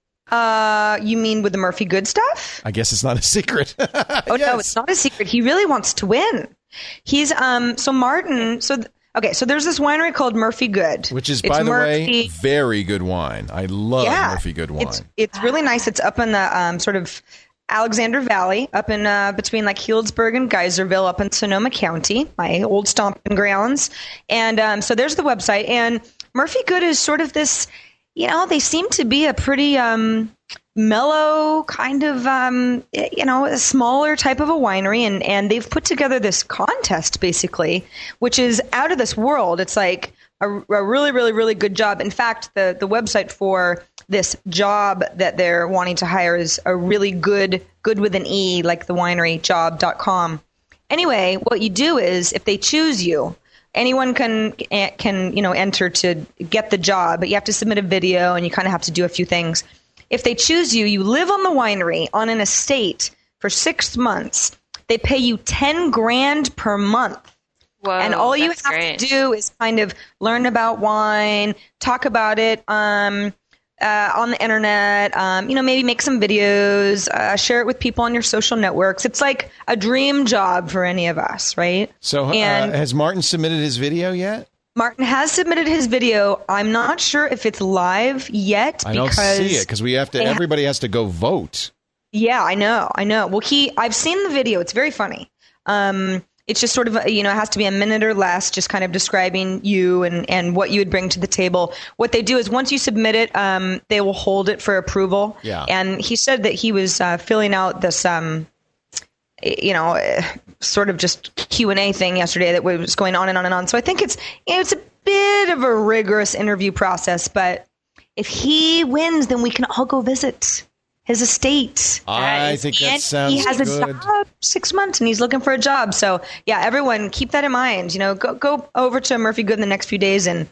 You mean with the Murphy Good stuff? I guess it's not a secret. Oh, yes. No, it's not a secret. He really wants to win. He's so Martin. So there's this winery called Murphy Good, which is, by the way, very good wine. I love Murphy Good wine. It's really nice. It's up in the sort of Alexander Valley, up in between like Healdsburg and Geyserville, up in Sonoma County, my old stomping grounds. And so there's the website. And Murphy Good is sort of this, they seem to be a pretty mellow kind of, a smaller type of a winery. And they've put together this contest, basically, which is out of this world. It's like a really, really, really good job. In fact, the website for this job that they're wanting to hire is a really good with an E, like the winery job.com. Anyway, what you do is if they choose you, anyone can enter to get the job, but you have to submit a video and you kind of have to do a few things. If they choose you, you live on the winery on an estate for 6 months. They pay you $10,000 per month. Whoa, and all you have great. to do is kind of learn about wine, talk about it on the internet, maybe make some videos, share it with people on your social networks. It's like a dream job for any of us, right? So has Martin submitted his video yet? Martin has submitted his video. I'm not sure if it's live yet. I don't see it because everybody has to go vote. Yeah, I know. Well, I've seen the video. It's very funny. It's just sort of, it has to be a minute or less, just kind of describing you and what you would bring to the table. What they do is once you submit it, they will hold it for approval. Yeah. And he said that he was filling out this, sort of just Q&A thing yesterday that was going on and on and on. So I think it's a bit of a rigorous interview process, but if he wins, then we can all go visit his estate. I think that sounds good. He has a job 6 months and he's looking for a job. So yeah, everyone keep that in mind. Go over to Murphy Good in the next few days and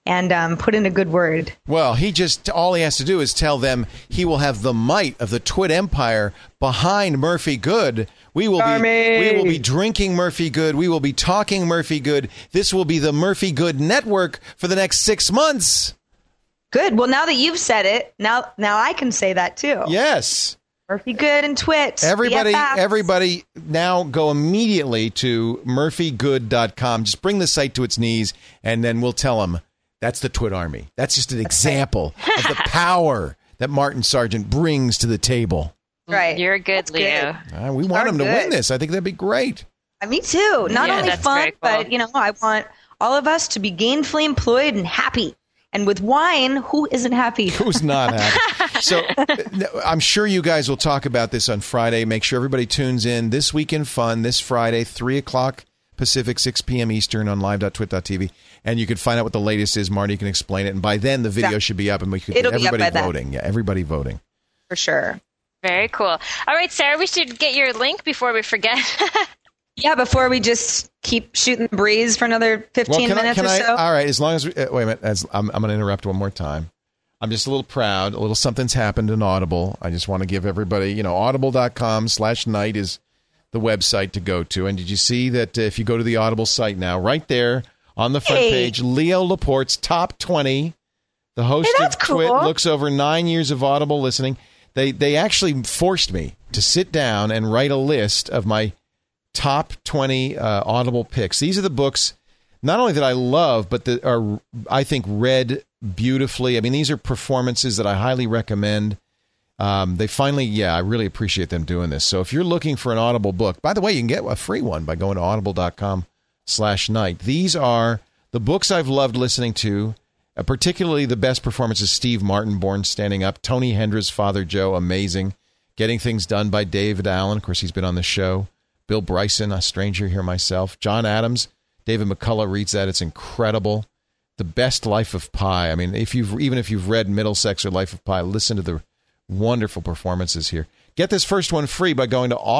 put in a good word. Well, all he has to do is tell them he will have the might of the Twit Empire behind Murphy Good. We will be drinking Murphy Good. We will be talking Murphy Good. This will be the Murphy Good network for the next 6 months. Good. Well, now that you've said it, now I can say that too. Yes. Murphy Good and Twit. Everybody now go immediately to murphygood.com. Just bring the site to its knees, and then we'll tell them that's the Twit Army. That's just an example of the power that Martin Sargent brings to the table. Right. You're good, Leo. Good. We want him to win this. I think that'd be great. Me too. Not only fun, cool. But, I want all of us to be gainfully employed and happy. And with wine, who isn't happy? Who's not happy? So I'm sure you guys will talk about this on Friday. Make sure everybody tunes in. This Week in Fun, this Friday, 3 o'clock Pacific, 6 p.m. Eastern on live.twit.tv. And you can find out what the latest is. Marty can explain it. And by then, the video should be up. And we could get everybody voting. Yeah, everybody voting. For sure. Very cool. All right, Sarah, we should get your link before we forget. Yeah, before we just keep shooting the breeze for another 15 minutes or so. All right, as long as wait a minute. I'm going to interrupt one more time. I'm just a little proud. A little something's happened in Audible. I just want to give everybody, audible.com/night is the website to go to. And did you see that if you go to the Audible site now, right there on the front page, Leo Laporte's Top 20, the host of Twit, looks over 9 years of Audible listening. They actually forced me to sit down and write a list of my top 20 Audible picks. These are the books, not only that I love, but that are, I think, read beautifully. I mean, these are performances that I highly recommend. They finally, I really appreciate them doing this. So if you're looking for an Audible book, by the way, you can get a free one by going to audible.com/night. These are the books I've loved listening to, particularly the best performances. Steve Martin, Born Standing Up. Tony Hendra's Father Joe, amazing. Getting Things Done by David Allen. Of course, he's been on the show. Bill Bryson, A Stranger Here Myself. John Adams, David McCullough reads that. It's incredible. The Best Life of Pi. I mean, even if you've read Middlesex or Life of Pi, listen to the wonderful performances here. Get this first one free by going to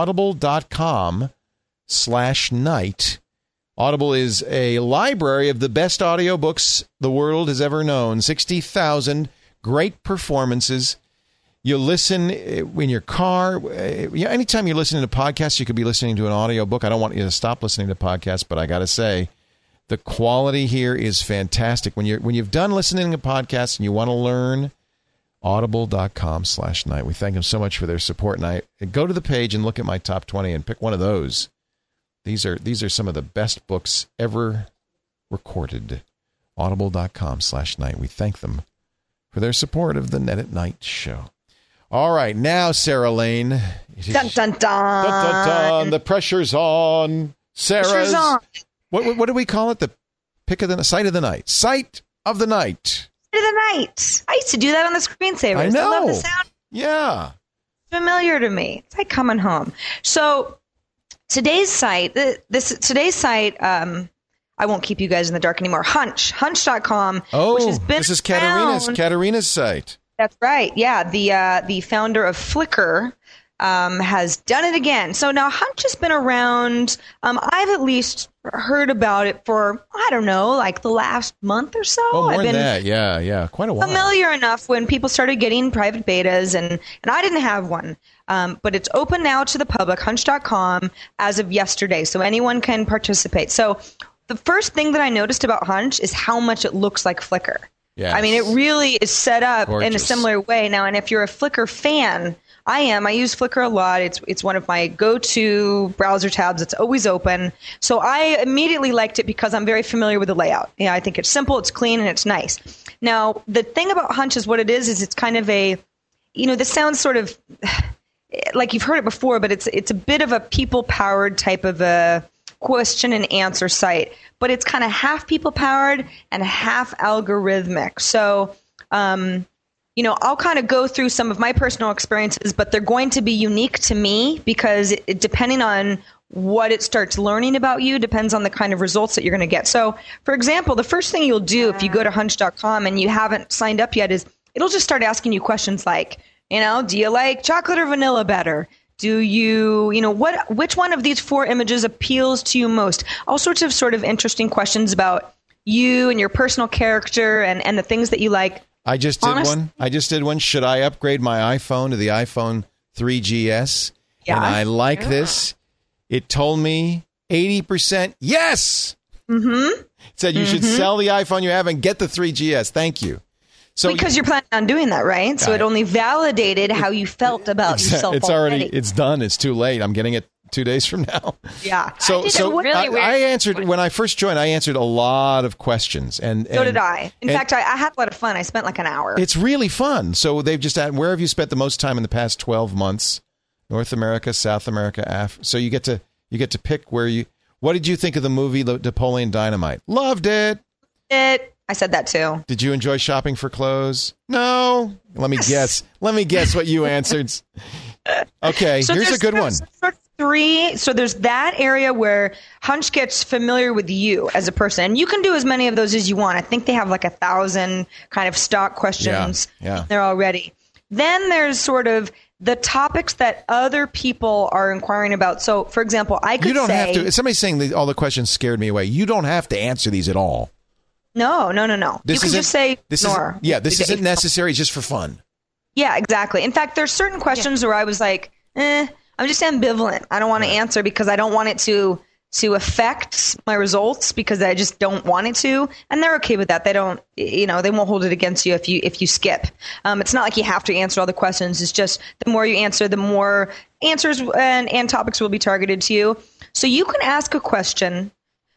audible.com/night. Audible is a library of the best audiobooks the world has ever known. 60,000 great performances. You listen in your car. Anytime you're listening to podcasts, you could be listening to an audiobook. I don't want you to stop listening to podcasts, but I got to say, the quality here is fantastic. When you've done listening to podcasts and you want to learn, audible.com/night. We thank them so much for their support. And I go to the page and look at my top 20 and pick one of those. These are some of the best books ever recorded. Audible.com/night. We thank them for their support of the Net at Night show. All right, now, Sarah Lane. Dun, dun, dun. Dun, dun, dun. The pressure's on. Sarah's. What do we call it? The pick of the sight of the night. Sight of the night. Sight of the night. I used to do that on the screensavers. I know. I love the sound. Yeah. Familiar to me. It's like coming home. So today's site, I won't keep you guys in the dark anymore. Hunch.com. Oh, which has been this is Katerina's site. That's right. Yeah. The founder of Flickr has done it again. So now Hunch has been around. I've at least heard about it for, I don't know, like the last month or so. Oh, more than that. Yeah. Quite a while. Familiar enough when people started getting private betas, and I didn't have one. But it's open now to the public, Hunch.com, as of yesterday. So anyone can participate. So the first thing that I noticed about Hunch is how much it looks like Flickr. Yes. I mean, it really is set up in a similar way. Now, and if you're a Flickr fan, I use Flickr a lot. It's one of my go-to browser tabs. It's always open. So I immediately liked it because I'm very familiar with the layout. I think it's simple, it's clean, and it's nice. Now, the thing about Hunch is what it is it's kind of this sounds sort of like you've heard it before, but it's a bit of a people-powered type of a question and answer site. But it's kind of half people-powered and half algorithmic. So, I'll kind of go through some of my personal experiences, but they're going to be unique to me because depending on what it starts learning about you depends on the kind of results that you're going to get. So, for example, the first thing you'll do if you go to hunch.com and you haven't signed up yet is it'll just start asking you questions like, do you like chocolate or vanilla better? Do you, which one of these 4 images appeals to you most? All sorts of sort of interesting questions about you and your personal character and the things that you like. I just did one. Should I upgrade my iPhone to the iPhone 3GS? Yeah. And I like this. It told me 80% yes. Mm-hmm. It said you should sell the iPhone you have and get the 3GS. Thank you. So because you're planning on doing that, right? So it only validated how you felt about yourself. It's done. It's too late. I'm getting it 2 days from now. Yeah. I answered when I first joined. I answered a lot of questions, and so did I. In fact, I had a lot of fun. I spent like an hour. It's really fun. So they've just asked, where have you spent the most time in the past 12 months? North America, South America, So you get to pick where you. What did you think of the movie Napoleon Dynamite? Loved it. I said that too. Did you enjoy shopping for clothes? No. Let me guess. Let me guess what you answered. Okay, so here's a good one. So there's that area where Hunch gets familiar with you as a person. And you can do as many of those as you want. I think they have like 1,000 kind of stock questions there already. Then there's sort of the topics that other people are inquiring about. So, for example, I could say... You don't have to... Somebody's saying all the questions scared me away. You don't have to answer these at all. No. You can just say ignore. This isn't necessary. It's just for fun. Yeah, exactly. In fact, there's certain questions where I was like, I'm just ambivalent. I don't want to answer because I don't want it to affect my results because I just don't want it to. And they're okay with that. They don't, they won't hold it against you if you skip. It's not like you have to answer all the questions. It's just the more you answer, the more answers and topics will be targeted to you. So you can ask a question.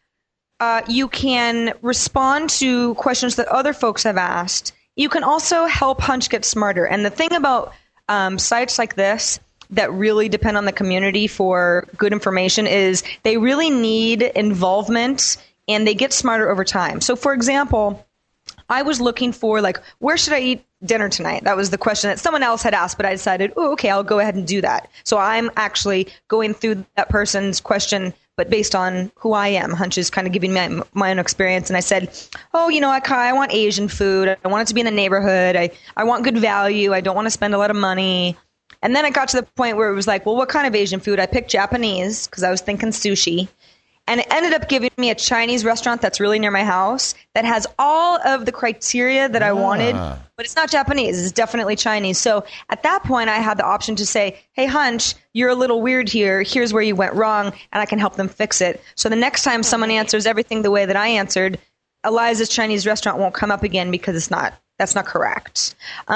You can respond to questions that other folks have asked. You can also help Hunch get smarter. And the thing about sites like this that really depend on the community for good information is they really need involvement, and they get smarter over time. So, for example, I was looking for, like, where should I eat dinner tonight? That was the question that someone else had asked, but I decided, oh, okay, I'll go ahead and do that. So I'm actually going through that person's question, but based on who I am. Hunch is kind of giving me my own experience. And I said, oh, I want Asian food. I want it to be in the neighborhood. I want good value. I don't want to spend a lot of money. And then I got to the point where it was like, well, what kind of Asian food? I picked Japanese because I was thinking sushi. And it ended up giving me a Chinese restaurant that's really near my house that has all of the criteria that I wanted, but it's not Japanese. It's definitely Chinese. So at that point, I had the option to say, hey, Hunch, you're a little weird here. Here's where you went wrong, and I can help them fix it. So the next time someone answers everything the way that I answered, Eliza's Chinese restaurant won't come up again because that's not correct.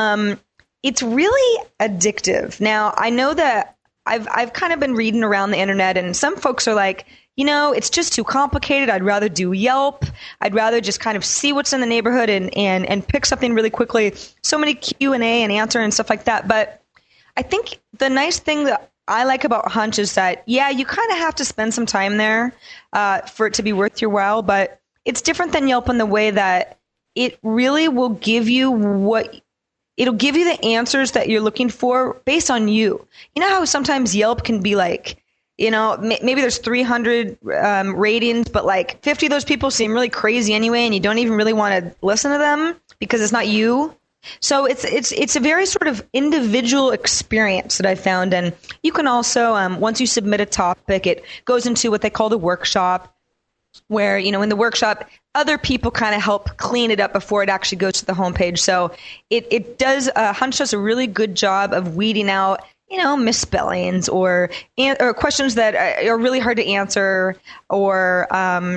It's really addictive. Now, I know that I've kind of been reading around the internet, and some folks are like, it's just too complicated. I'd rather do Yelp. I'd rather just kind of see what's in the neighborhood and pick something really quickly. So many Q&A and answer and stuff like that. But I think the nice thing that I like about Hunch is that, yeah, you kind of have to spend some time there for it to be worth your while. But it's different than Yelp in the way that it really will give you it'll give you the answers that you're looking for based on you. You know how sometimes Yelp can be like, maybe there's 300 ratings, but like 50 of those people seem really crazy anyway, and you don't even really want to listen to them because it's not you. So it's a very sort of individual experience that I found. And you can also, once you submit a topic, it goes into what they call the workshop, where, in the workshop, other people kind of help clean it up before it actually goes to the homepage. So it does, Hunch does a really good job of weeding out misspellings or questions that are really hard to answer, or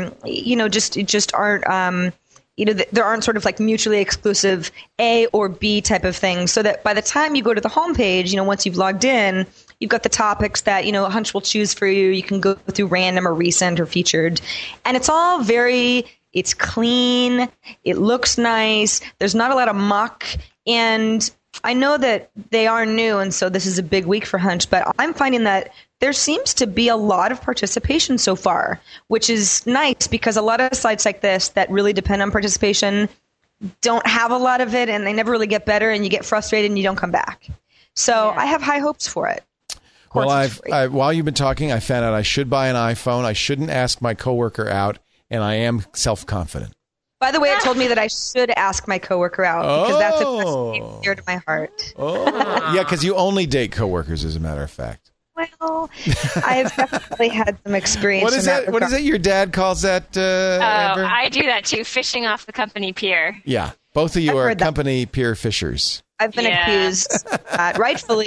just aren't there aren't sort of like mutually exclusive A or B type of things. So that by the time you go to the homepage, once you've logged in, you've got the topics that Hunch will choose for you. You can go through random or recent or featured, and it's all it's clean. It looks nice. There's not a lot of muck, and I know that they are new, and so this is a big week for Hunch, but I'm finding that there seems to be a lot of participation so far, which is nice because a lot of sites like this that really depend on participation don't have a lot of it, and they never really get better, and you get frustrated and you don't come back. So I have high hopes for it. Well, while you've been talking, I found out I should buy an iPhone. I shouldn't ask my coworker out, and I am self-confident. By the way, it told me that I should ask my coworker out because that's a question dear to my heart. Yeah, because you only date coworkers, as a matter of fact. Well, I've definitely had some experience. What is that? What is it your dad calls that? Amber? I do that too, fishing off the company pier. Yeah, both of you are company pier fishers. I've been accused, rightfully.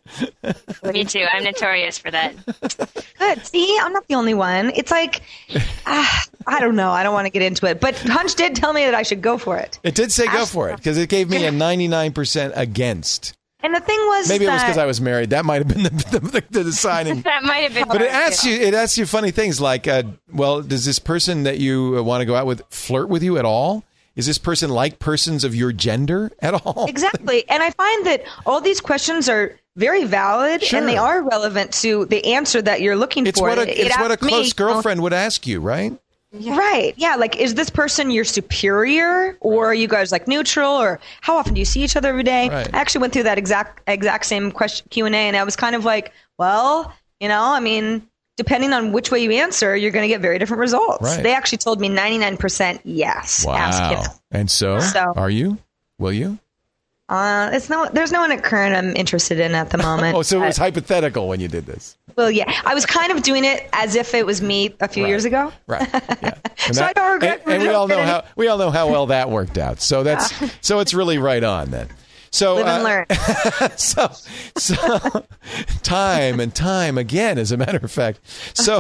Me too. I'm notorious for that. Good. See, I'm not the only one. It's like, I don't know. I don't want to get into it. But Hunch did tell me that I should go for it. It did say go for it because it gave me a 99% against. And the thing was, maybe it was because I was married. That might have been the deciding. That might have been. But it asks you funny things like, well, does this person that you want to go out with flirt with you at all? Is this person like persons of your gender at all? Exactly. And I find that all these questions are very valid, and they are relevant to the answer that you're looking for. It's what a close girlfriend would ask you, right? Yeah. Right. Yeah. Like, is this person your superior, or are you guys like neutral, or how often do you see each other every day? Right. I actually went through that exact same Q&A, and I was kind of like, well, depending on which way you answer, you're going to get very different results. Right. They actually told me 99% yes. Wow. Ask him. And so, are you? Will you? There's no one at current I'm interested in at the moment. So it was hypothetical when you did this. Well, yeah. I was kind of doing it as if it was me a few years ago. Right. Yeah. So I don't regret it. And we all know how well that worked out. So so it's really right on then. So, live and learn. So time and time again, as a matter of fact. So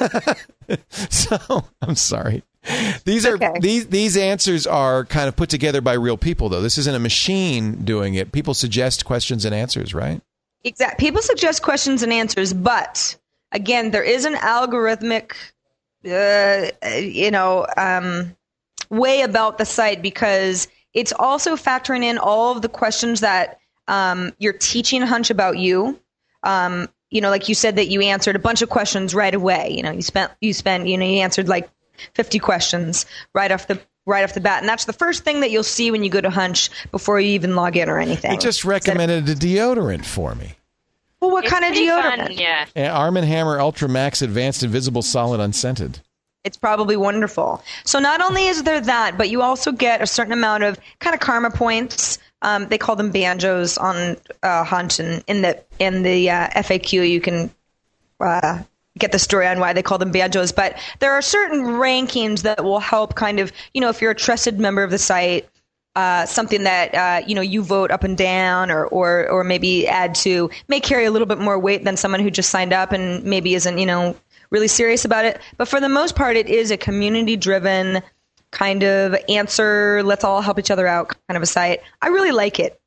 I'm sorry. These answers are kind of put together by real people, though. This isn't a machine doing it. People suggest questions and answers, right? Exactly. People suggest questions and answers, but again, there is an algorithmic, way about the site, because it's also factoring in all of the questions that you're teaching Hunch about you. Like you said that you answered a bunch of questions right away. You answered like 50 questions right off the bat. And that's the first thing that you'll see when you go to Hunch before you even log in or anything. They just recommended a deodorant for me. Well, what kind of deodorant? Fun, yeah. Arm & Hammer Ultra Max Advanced Invisible Solid Unscented. It's probably wonderful. So not only is there that, but you also get a certain amount of kind of karma points. They call them banjos on Hunch, and in the FAQ you can get the story on why they call them banjos. But there are certain rankings that will help kind of, if you're a trusted member of the site, something that you vote up and down or maybe add to may carry a little bit more weight than someone who just signed up and maybe isn't really serious about it. But for the most part, it is a community driven kind of answer, let's all help each other out kind of a site. I really like it.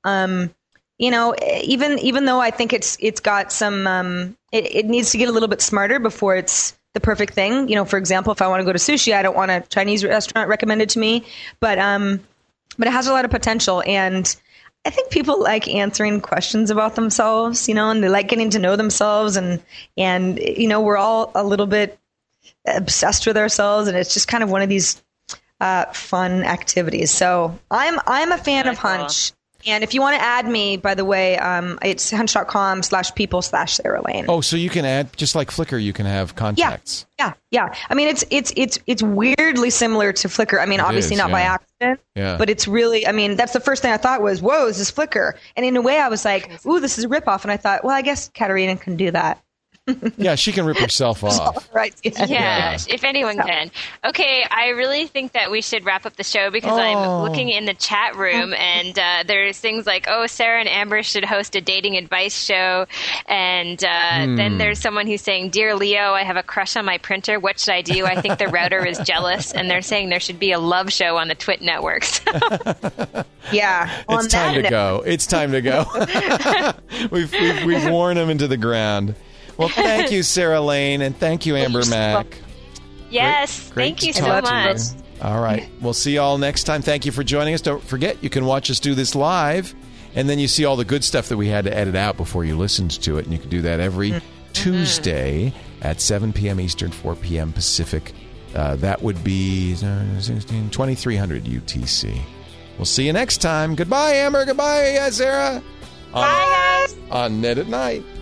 Even though I think it's got some it needs to get a little bit smarter before it's the perfect thing. For example, if I want to go to sushi, I don't want a Chinese restaurant recommended to me, but it has a lot of potential, and I think people like answering questions about themselves, and they like getting to know themselves, and we're all a little bit obsessed with ourselves, and it's just kind of one of these fun activities. So I'm a fan of Hunch. And if you want to add me, by the way, it's hunch.com/people/Sarah Lane. Oh, so you can add, just like Flickr, you can have contacts. Yeah. I mean, it's weirdly similar to Flickr. I mean, obviously not by accident, but it's really, I mean, that's the first thing I thought was, whoa, is this Flickr? And in a way I was like, ooh, this is a ripoff. And I thought, well, I guess Katerina can do that. Yeah, she can rip herself off. Right. Yeah, if anyone can. Okay, I really think that we should wrap up the show because I'm looking in the chat room and there's things like, Sarah and Amber should host a dating advice show. And then there's someone who's saying, Dear Leo, I have a crush on my printer. What should I do? I think the router is jealous. And they're saying there should be a love show on the Twit networks. Yeah. It's time to go. It's time to go. We've worn them into the ground. Well, thank you, Sarah Lane, and thank you, Amber Mack. Yes, great thank you so much. All right. We'll see you all next time. Thank you for joining us. Don't forget, you can watch us do this live, and then you see all the good stuff that we had to edit out before you listened to it, and you can do that every Tuesday at 7 p.m. Eastern, 4 p.m. Pacific. That would be 2300 UTC. We'll see you next time. Goodbye, Amber. Goodbye, Sarah. Bye, guys. On Net at Night.